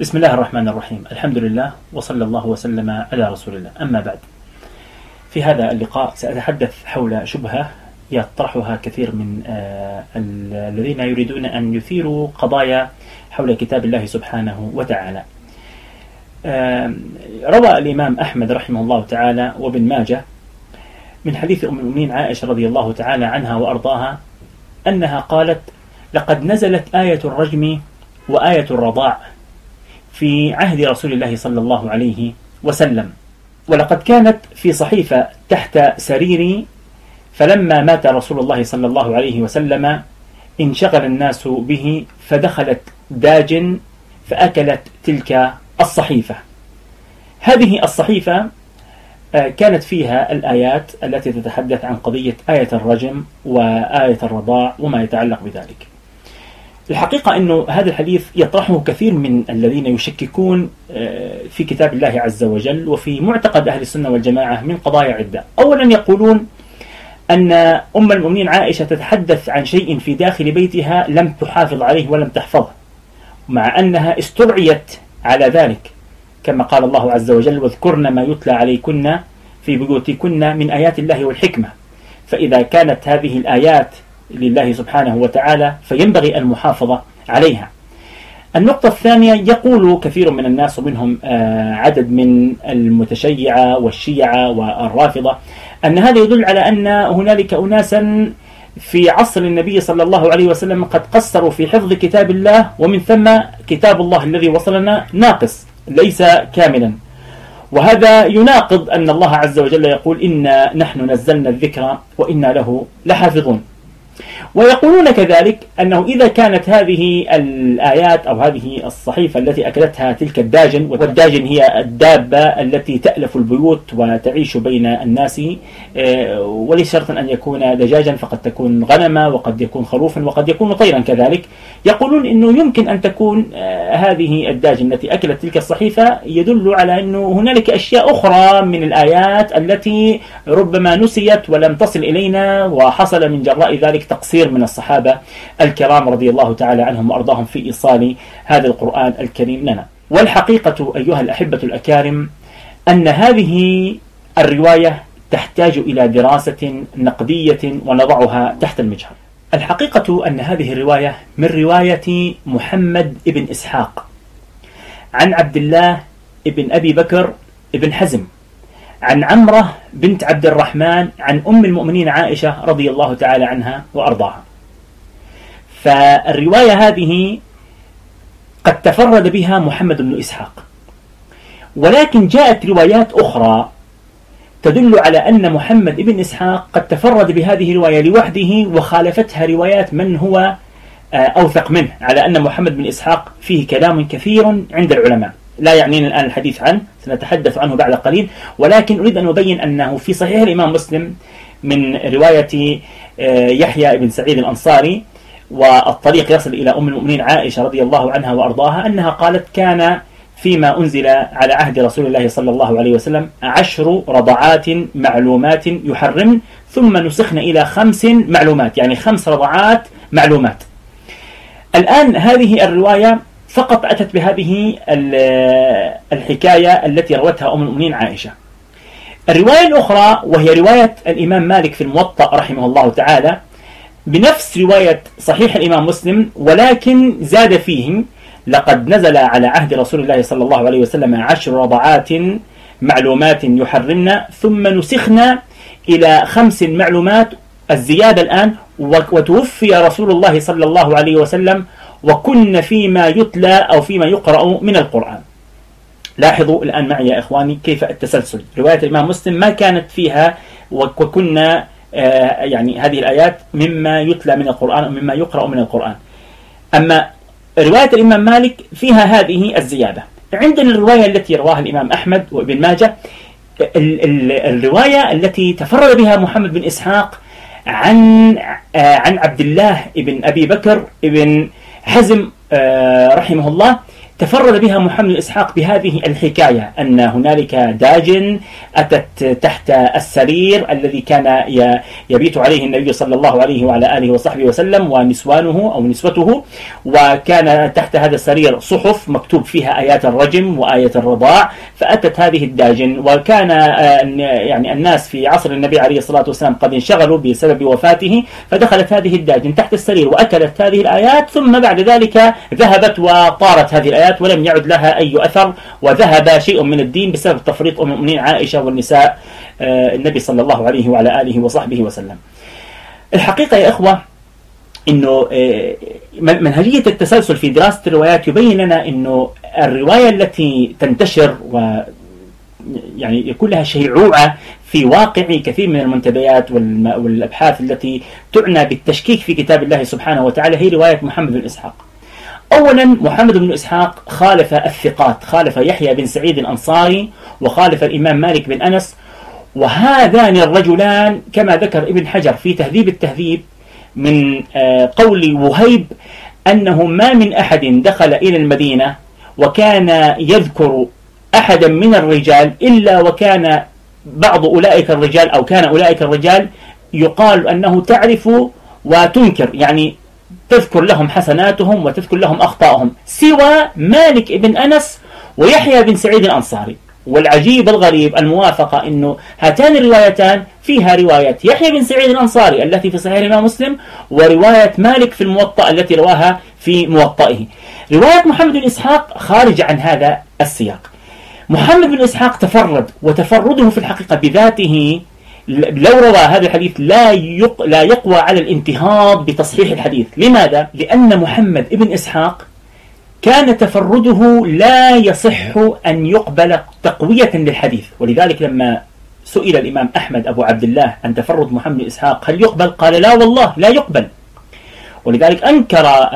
بسم الله الرحمن الرحيم. الحمد لله وصلى الله وسلم على رسول الله. أما بعد، في هذا اللقاء سأتحدث حول شبهة يطرحها كثير من الذين يريدون أن يثيروا قضايا حول كتاب الله سبحانه وتعالى. روى الإمام أحمد رحمه الله تعالى وابن ماجه من حديث أم المؤمنين عائشة رضي الله تعالى عنها وأرضاها أنها قالت: لقد نزلت آية الرجم وآية الرضاع في عهد رسول الله صلى الله عليه وسلم، ولقد كانت في صحيفة تحت سريري، فلما مات رسول الله صلى الله عليه وسلم انشغل الناس به، فدخلت داج فأكلت تلك الصحيفة. هذه الصحيفة كانت فيها الآيات التي تتحدث عن قضية آية الرجم وآية الرضاع وما يتعلق بذلك. الحقيقة أنه هذا الحديث يطرحه كثير من الذين يشككون في كتاب الله عز وجل وفي معتقد أهل السنة والجماعة من قضايا عدة. أولا يقولون أن أم المؤمنين عائشة تتحدث عن شيء في داخل بيتها لم تحافظ عليه ولم تحفظه، مع أنها استرعيت على ذلك، كما قال الله عز وجل: واذكرن ما يتلى عليكن في بيوتكن من آيات الله والحكمة. فإذا كانت هذه الآيات لله سبحانه وتعالى فينبغي المحافظة عليها. النقطة الثانية، يقول كثير من الناس ومنهم عدد من المتشيعة والشيعة والرافضة أن هذا يدل على أن هنالك أناسا في عصر النبي صلى الله عليه وسلم قد قصروا في حفظ كتاب الله، ومن ثم كتاب الله الذي وصلنا ناقص ليس كاملا. وهذا يناقض أن الله عز وجل يقول: إنا نحن نزلنا الذكر وإنا له لحافظون. ويقولون كذلك أنه إذا كانت هذه الآيات أو هذه الصحيفة التي أكلتها تلك الداجن، والداجن هي الدابة التي تألف البيوت وتعيش بين الناس، وليس شرطا أن يكون دجاجا، فقد تكون غنما وقد يكون خروفا وقد يكون طيرا كذلك. يقولون أنه يمكن أن تكون هذه الداجن التي أكلت تلك الصحيفة يدل على أنه هنالك أشياء أخرى من الآيات التي ربما نسيت ولم تصل إلينا، وحصل من جراء ذلك تقصير من الصحابة الكرام رضي الله تعالى عنهم وأرضاهم في إيصال هذا القرآن الكريم لنا. والحقيقة أيها الأحبة الأكارم أن هذه الرواية تحتاج إلى دراسة نقدية ونضعها تحت المجهر. الحقيقة أن هذه الرواية من رواية محمد ابن إسحاق عن عبد الله ابن أبي بكر ابن حزم عن عمرة بنت عبد الرحمن عن أم المؤمنين عائشة رضي الله تعالى عنها وأرضاها. فالرواية هذه قد تفرد بها محمد بن إسحاق، ولكن جاءت روايات أخرى تدل على أن محمد بن إسحاق قد تفرد بهذه الرواية لوحده، وخالفتها روايات من هو أوثق منه، على أن محمد بن إسحاق فيه كلام كثير عند العلماء. لا يعنينا الآن الحديث عنه، سنتحدث عنه بعد قليل، ولكن أريد أن أبين أنه في صحيح الإمام مسلم من رواية يحيى بن سعيد الأنصاري، والطريق يصل إلى أم المؤمنين عائشة رضي الله عنها وأرضاها، أنها قالت: كان فيما أنزل على عهد رسول الله صلى الله عليه وسلم 10 رضعات معلومات يحرمن، ثم نسخن إلى 5 معلومات، يعني 5 رضعات معلومات. الآن هذه الرواية فقط أتت بهذه الحكاية التي روتها أم المؤمنين عائشة. الرواية الأخرى وهي رواية الإمام مالك في الموطأ رحمه الله تعالى بنفس رواية صحيح الإمام مسلم، ولكن زاد فيه: لقد نزل على عهد رسول الله صلى الله عليه وسلم 10 رضعات معلومات يحرمن، ثم نسخنا إلى 5 معلومات، الزيادة الآن: وتوفي رسول الله صلى الله عليه وسلم وكن فيما يتلى أو فيما يقرأ من القرآن. لاحظوا الآن معي يا إخواني كيف التسلسل. رواية الإمام مسلم ما كانت فيها وكنا يعني هذه الآيات مما يتلى من القرآن أو مما يقرأ من القرآن، أما رواية الإمام مالك فيها هذه الزيادة. عندنا الرواية التي رواها الإمام أحمد وابن ماجه، الرواية التي تفرد بها محمد بن إسحاق عن عبد الله ابن أبي بكر ابن حزم رحمه الله، تفرد بها محمد بن إسحاق بهذه الحكاية، أن هنالك داج أتت تحت السرير الذي كان يبيت عليه النبي صلى الله عليه وعلى آله وصحبه وسلم ونسوانه أو نسوته، وكان تحت هذا السرير صحف مكتوب فيها آيات الرجم وآية الرضاع، فأتت هذه الداجن، وكان يعني الناس في عصر النبي عليه الصلاة والسلام قد انشغلوا بسبب وفاته، فدخلت هذه الداجن تحت السرير وأكلت هذه الآيات، ثم بعد ذلك ذهبت وطارت هذه الآيات ولم يعد لها أي أثر، وذهب شيء من الدين بسبب تفريط أم المؤمنين عائشة والنساء النبي صلى الله عليه وعلى آله وصحبه وسلم. الحقيقة يا إخوة إنه منهجية التسلسل في دراسة الروايات يبين لنا إنه الرواية التي تنتشر يعني يكون لها شيعوعة في واقع كثير من المنتديات والأبحاث التي تعنى بالتشكيك في كتاب الله سبحانه وتعالى هي رواية محمد بن إسحاق. أولا محمد بن إسحاق خالف الثقات، خالف يحيى بن سعيد الأنصاري وخالف الإمام مالك بن أنس، وهذان الرجلان كما ذكر ابن حجر في تهذيب التهذيب من قول وهيب أنه ما من أحد دخل إلى المدينة وكان يذكر أحدا من الرجال إلا وكان بعض أولئك الرجال أو كان أولئك الرجال يقال أنه تعرف وتنكر، يعني تذكر لهم حسناتهم وتذكر لهم أخطائهم، سوى مالك بن أنس ويحيى بن سعيد الأنصاري. والعجيب الغريب الموافقة أنه هاتان الروايتان فيها رواية يحيى بن سعيد الأنصاري التي في صحيح الإمام مسلم، ورواية مالك في الموطأ التي رواها في موطئه. رواية محمد بن إسحاق خارج عن هذا السياق. محمد بن إسحاق تفرد، وتفرده في الحقيقة بذاته لو روى هذا الحديث لا يقوى على الانتهاض بتصحيح الحديث. لماذا؟ لأن محمد بن إسحاق كان تفرده لا يصح أن يقبل تقوية للحديث، ولذلك لما سئل الإمام أحمد أبو عبد الله عن تفرد محمد بن إسحاق هل يقبل؟ قال لا والله لا يقبل. ولذلك أنكر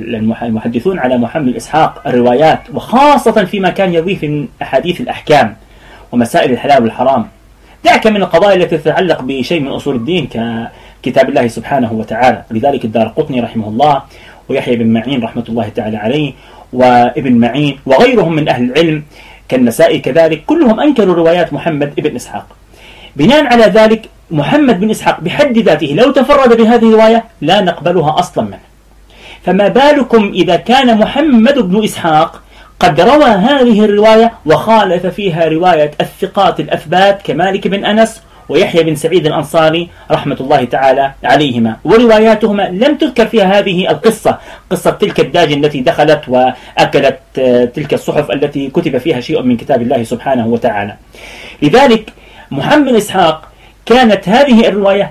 المحدثون على محمد بن إسحاق الروايات، وخاصة فيما كان يضيف من أحاديث الأحكام ومسائل الحلال والحرام. دعك من القضايا التي تتعلق بشيء من أصول الدين ككتاب الله سبحانه وتعالى. لذلك الدارقطني رحمه الله ويحيى بن معين رحمة الله تعالى عليه وابن معين وغيرهم من أهل العلم كالنسائي كذلك كلهم أنكروا روايات محمد بن إسحاق. بناء على ذلك محمد بن إسحاق بحد ذاته لو تفرد بهذه الرواية لا نقبلها أصلا منه، فما بالكم إذا كان محمد بن إسحاق قد روى هذه الرواية وخالف فيها رواية الثقات الأثبات كمالك بن أنس ويحيى بن سعيد الأنصاري رحمة الله تعالى عليهما، ورواياتهما لم تذكر فيها هذه القصة، قصة تلك الداجن التي دخلت وأكلت تلك الصحف التي كتب فيها شيء من كتاب الله سبحانه وتعالى. لذلك محمد بن إسحاق كانت هذه الرواية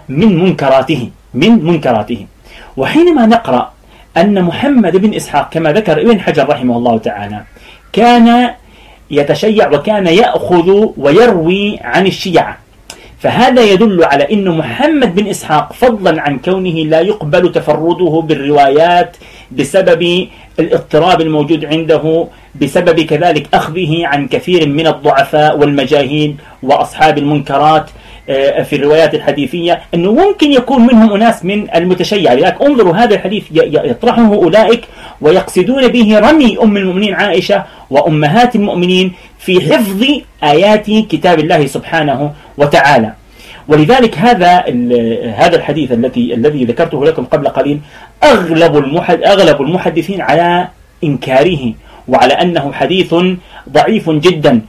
من منكراته. وحينما نقرأ أن محمد بن إسحاق كما ذكر ابن حجر رحمه الله تعالى كان يتشيع وكان يأخذ ويروي عن الشيعة، فهذا يدل على أن محمد بن إسحاق فضلا عن كونه لا يقبل تفرده بالروايات بسبب الاضطراب الموجود عنده، بسبب كذلك أخذه عن كثير من الضعفاء والمجاهيل وأصحاب المنكرات في الروايات الحديثية، أنه ممكن يكون منهم أناس من المتشيع. لذلك انظروا هذا الحديث يطرحه أولئك ويقصدون به رمي أم المؤمنين عائشة وأمهات المؤمنين في حفظ آيات كتاب الله سبحانه وتعالى. ولذلك هذا الحديث الذي ذكرته لكم قبل قليل أغلب المحدثين على إنكاره وعلى أنه حديث ضعيف جدا،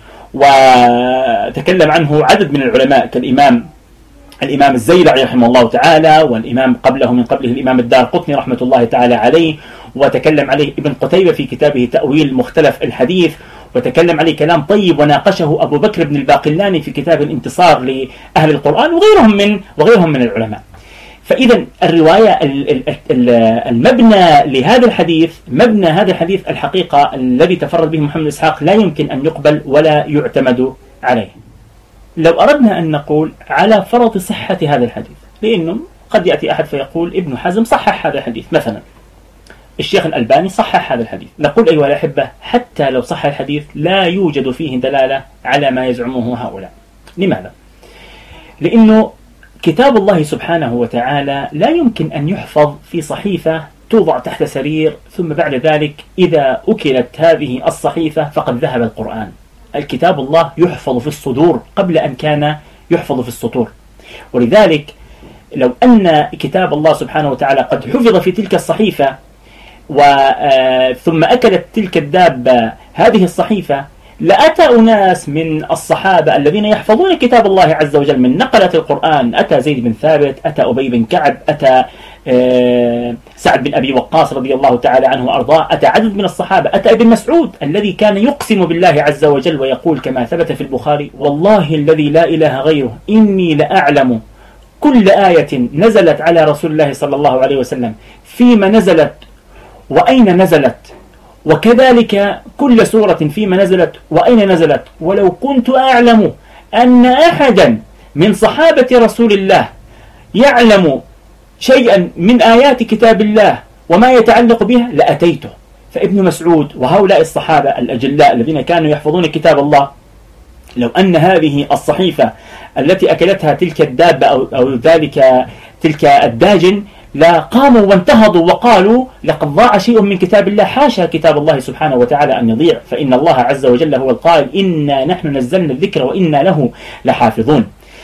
وتكلم عنه عدد من العلماء كالإمام الزيلعي رحمه الله تعالى، والإمام من قبله الإمام الدارقطني رحمة الله تعالى عليه، وتكلم عليه ابن قتيبة في كتابه تأويل مختلف الحديث، وتكلم عليه كلام طيب وناقشه أبو بكر بن الباقلاني في كتاب الانتصار لأهل القرآن وغيرهم من العلماء. فإذا الرواية المبنى لهذا الحديث، مبنى هذا الحديث الحقيقة الذي تفرد به محمد إسحاق لا يمكن أن يقبل ولا يعتمد عليه. لو أردنا أن نقول على فرض صحة هذا الحديث، لأنه قد يأتي أحد فيقول ابن حزم صحح هذا الحديث مثلا، الشيخ الألباني صحح هذا الحديث، نقول أيها الأحبة حتى لو صح الحديث لا يوجد فيه دلالة على ما يزعمه هؤلاء. لماذا؟ لأنه كتاب الله سبحانه وتعالى لا يمكن أن يحفظ في صحيفة توضع تحت سرير، ثم بعد ذلك إذا أكلت هذه الصحيفة فقد ذهب القرآن. الكتاب الله يحفظ في الصدور قبل أن كان يحفظ في السطور. ولذلك لو أن كتاب الله سبحانه وتعالى قد حفظ في تلك الصحيفة ثم أكلت تلك الدابة هذه الصحيفة، لأتى أناس من الصحابة الذين يحفظون كتاب الله عز وجل من نقلة القرآن، أتى زيد بن ثابت، أتى أبي بن كعب، أتى سعد بن أبي وقاص رضي الله تعالى عنه وأرضاه، أتى عدد من الصحابة، أتى ابن مسعود الذي كان يقسم بالله عز وجل ويقول كما ثبت في البخاري: والله الذي لا إله غيره إني لأعلم كل آية نزلت على رسول الله صلى الله عليه وسلم فيما نزلت وأين نزلت، وكذلك كل سورة فيما نزلت وأين نزلت، ولو كنت أعلم أن أحدا من صحابة رسول الله يعلم شيئا من آيات كتاب الله وما يتعلق بها لأتيته. فابن مسعود وهؤلاء الصحابة الأجلاء الذين كانوا يحفظون كتاب الله، لو أن هذه الصحيفة التي أكلتها تلك الدابة أو تلك الداجن لا قاموا وانتهضوا وقالوا: لقد ضاع شيء من كتاب الله. حاشا كتاب الله سبحانه وتعالى أن يضيع، فإن الله عز وجل هو القائل: إنا نحن نزلنا الذكر وإنا له لحافظون.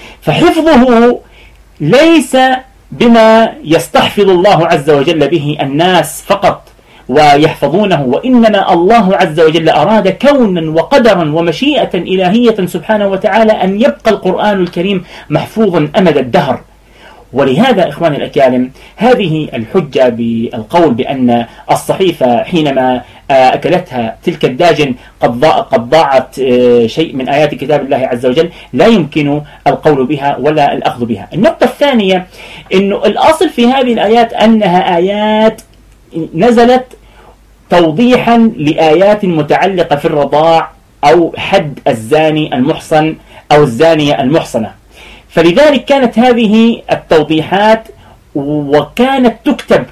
فحفظه ليس بما يستحفظ الله عز وجل به الناس فقط ويحفظونه، وإنما الله عز وجل أراد كونا وقدرا ومشيئة إلهية سبحانه وتعالى أن يبقى القرآن الكريم محفوظا أمد الدهر. ولهذا إخواني الأكارم، هذه الحجة بالقول بأن الصحيفة حينما أكلتها تلك الداجن قد ضاعت شيء من آيات كتاب الله عز وجل لا يمكن القول بها ولا الأخذ بها. النقطة الثانية أنه الأصل في هذه الآيات أنها آيات نزلت توضيحا لآيات متعلقة في الرضاع أو حد الزاني المحصن أو الزانية المحصنة، فلذلك كانت هذه التوضيحات وكانت تكتب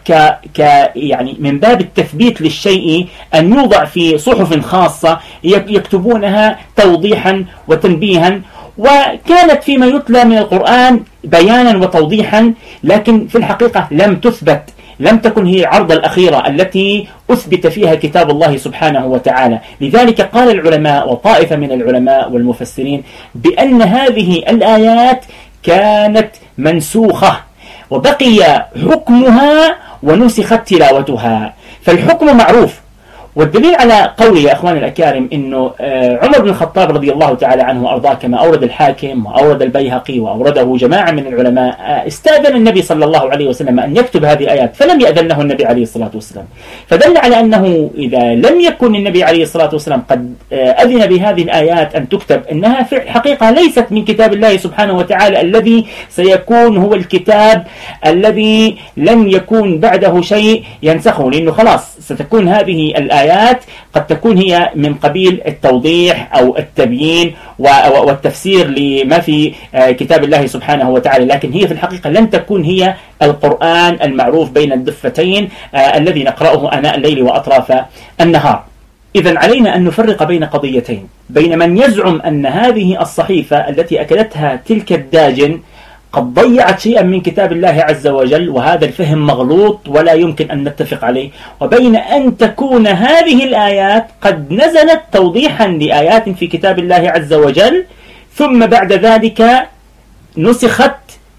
يعني من باب التثبيت للشيء أن يوضع في صحف خاصة يكتبونها توضيحا وتنبيها، وكانت فيما يتلى من القرآن بيانا وتوضيحا، لكن في الحقيقة لم تثبت، لم تكن هي العرضة الأخيرة التي أثبت فيها كتاب الله سبحانه وتعالى. لذلك قال العلماء وطائفة من العلماء والمفسرين بأن هذه الآيات كانت منسوخة وبقي حكمها ونسخت تلاوتها، فالحكم معروف. والدليل على قولي يا أخواني الأكارم أنه عمر بن الخطاب رضي الله تعالى عنه وأرضاه كما أورد الحاكم وأورد البيهقي وأورده جماعة من العلماء، استأذن النبي صلى الله عليه وسلم أن يكتب هذه الآيات فلم يأذن له النبي عليه الصلاة والسلام، فدل على أنه إذا لم يكن النبي عليه الصلاة والسلام قد أذن بهذه الآيات أن تكتب، أنها في الحقيقة ليست من كتاب الله سبحانه وتعالى الذي سيكون هو الكتاب الذي لن يكون بعده شيء ينسخه، لأنه خلاص ستكون هذه الآيات قد تكون هي من قبيل التوضيح أو التبيين والتفسير لما في كتاب الله سبحانه وتعالى، لكن هي في الحقيقة لن تكون هي القرآن المعروف بين الضفتين الذي نقرأه آناء الليل وأطراف النهار. إذن علينا أن نفرق بين قضيتين: بين من يزعم أن هذه الصحيفة التي أكلتها تلك الداجن قد ضيعت شيئا من كتاب الله عز وجل، وهذا الفهم مغلوط ولا يمكن أن نتفق عليه، وبين أن تكون هذه الآيات قد نزلت توضيحا لآيات في كتاب الله عز وجل ثم بعد ذلك نسخت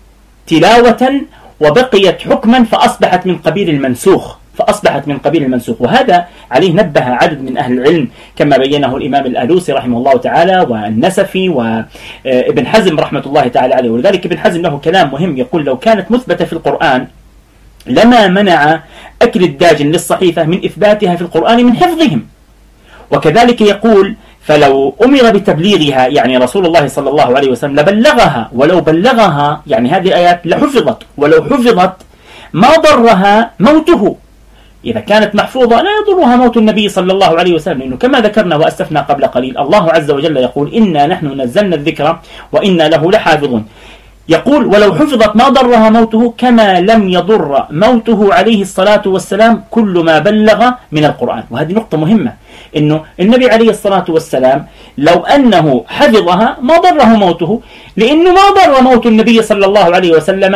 تلاوة وبقيت حكما فأصبحت من قبيل المنسوخ. وهذا عليه نبه عدد من أهل العلم كما بينه الإمام الآلوسي رحمه الله تعالى والنسفي وابن حزم رحمة الله تعالى عليه. ولذلك ابن حزم له كلام مهم، يقول: لو كانت مثبتة في القرآن لما منع أكل الداجن للصحيفة من إثباتها في القرآن من حفظهم. وكذلك يقول: فلو أمر بتبليغها يعني رسول الله صلى الله عليه وسلم لبلغها، ولو بلغها يعني هذه الآيات لحفظت، ولو حفظت ما ضرها موته. إذا كانت محفوظة لا يضرها موت النبي صلى الله عليه وسلم، لأنه كما ذكرنا وأسفنا قبل قليل الله عز وجل يقول: إنا نحن نزلنا الذكر وإنا له لحافظون. يقول: ولو حفظت ما ضرها موته كما لم يضر موته عليه الصلاة والسلام كل ما بلغ من القرآن. وهذه نقطة مهمة، إنه النبي عليه الصلاة والسلام لو أنه حفظها ما ضره موته، لأنه ما ضر موت النبي صلى الله عليه وسلم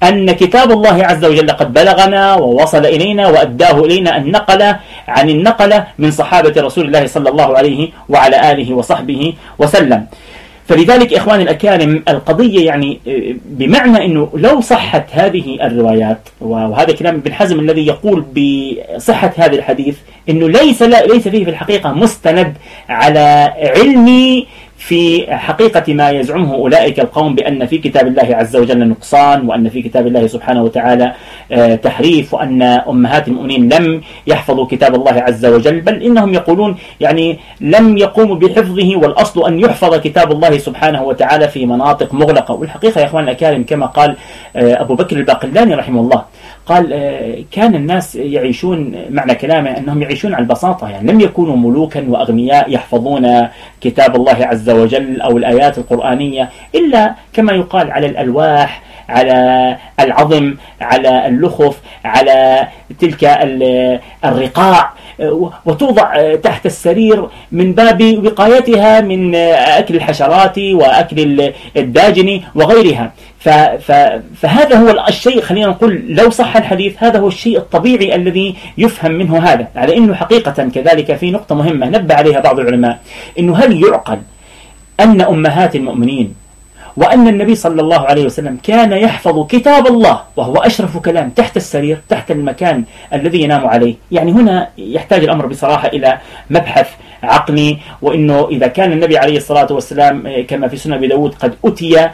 أن كتاب الله عز وجل قد بلغنا ووصل إلينا وأداه إلينا النقل عن النقل من صحابة رسول الله صلى الله عليه وعلى آله وصحبه وسلم. فلذلك إخواني الأكارم القضية يعني بمعنى أنه لو صحت هذه الروايات، وهذا كلام ابن حزم الذي يقول بصحة هذا الحديث، أنه ليس فيه في الحقيقة مستند على علمي في حقيقة ما يزعمه أولئك القوم بأن في كتاب الله عز وجل نقصان، وأن في كتاب الله سبحانه وتعالى تحريف، وأن أمهات المؤمنين لم يحفظوا كتاب الله عز وجل، بل إنهم يقولون يعني لم يقوموا بحفظه، والأصل أن يحفظ كتاب الله سبحانه وتعالى في مناطق مغلقة. والحقيقة يا أخوان الأكارم كما قال أبو بكر الباقلاني رحمه الله، قال كان الناس يعيشون، معنى كلامه أنهم يعيشون على البساطة، يعني لم يكونوا ملوكا وأغنياء يحفظون كتاب الله عز وجل أو الآيات القرآنية إلا كما يقال على الألواح، على العظم، على اللخف، على تلك الرقاع، وتوضع تحت السرير من باب وقايتها من أكل الحشرات وأكل الداجن وغيرها. فهذا هو الشيء، خلينا نقول لو صح الحديث هذا هو الشيء الطبيعي الذي يفهم منه هذا. على أنه حقيقة كذلك في نقطة مهمة نبه عليها بعض العلماء، أنه هل يعقل أن أمهات المؤمنين وأن النبي صلى الله عليه وسلم كان يحفظ كتاب الله وهو أشرف كلام تحت السرير، تحت المكان الذي ينام عليه؟ يعني هنا يحتاج الأمر بصراحة إلى مبحث عقلي. وإنه إذا كان النبي عليه الصلاة والسلام كما في سنن أبي داود قد أتي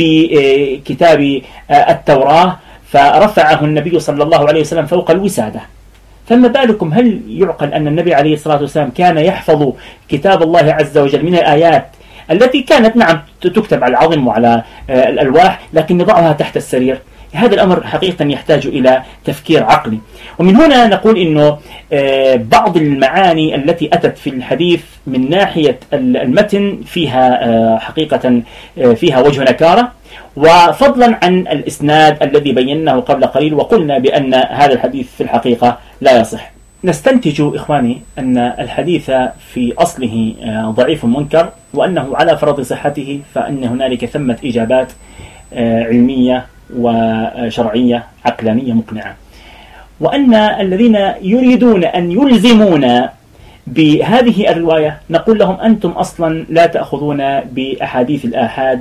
بكتاب التوراة فرفعه النبي صلى الله عليه وسلم فوق الوسادة، فما بالكم هل يعقل أن النبي عليه الصلاة والسلام كان يحفظ كتاب الله عز وجل من الآيات التي كانت نعم تكتب على العظم وعلى الألواح لكن يضعها تحت السرير؟ هذا الأمر حقيقة يحتاج إلى تفكير عقلي. ومن هنا نقول إنه بعض المعاني التي أتت في الحديث من ناحية المتن فيها حقيقة فيها وجه نكارة، وفضلا عن الإسناد الذي بيناه قبل قليل وقلنا بأن هذا الحديث في الحقيقة لا يصح. نستنتج إخواني أن الحديث في أصله ضعيف منكر، وأنه على فرض صحته فإن هنالك ثمة إجابات علمية وشرعية عقلانية مقنعة، وأن الذين يريدون أن يلزمونا بهذه الرواية نقول لهم أنتم أصلا لا تأخذون بأحاديث الآحاد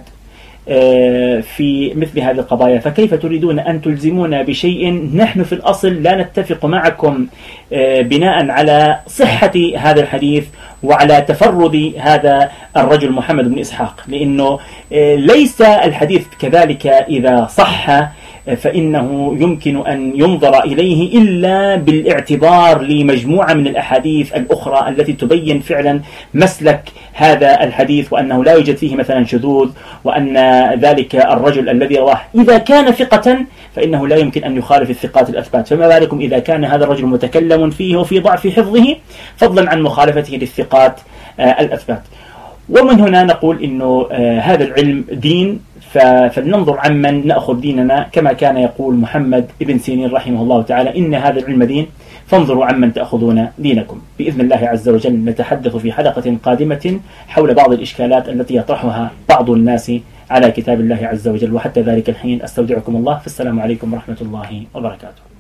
في مثل هذه القضايا، فكيف تريدون أن تلزمونا بشيء نحن في الأصل لا نتفق معكم بناء على صحة هذا الحديث وعلى تفرد هذا الرجل محمد بن إسحاق؟ لأنه ليس الحديث كذلك إذا صح فإنه يمكن أن ينظر إليه إلا بالاعتبار لمجموعة من الأحاديث الأخرى التي تبين فعلا مسلك هذا الحديث، وأنه لا يوجد فيه مثلا شذوذ، وأن ذلك الرجل الذي رواه إذا كان ثقة فإنه لا يمكن أن يخالف الثقات الأثبات، فما بالكم إذا كان هذا الرجل متكلم فيه وفي ضعف حفظه فضلا عن مخالفته للثقات الأثبات. ومن هنا نقول إنه هذا العلم دين، فلننظر عمن نأخذ ديننا، كما كان يقول محمد ابن سيرين رحمه الله تعالى إن هذا العلم دين فانظروا عمن تأخذون دينكم. بإذن الله عز وجل نتحدث في حلقة قادمة حول بعض الإشكالات التي يطرحها بعض الناس على كتاب الله عز وجل، وحتى ذلك الحين أستودعكم الله، فالسلام عليكم ورحمة الله وبركاته.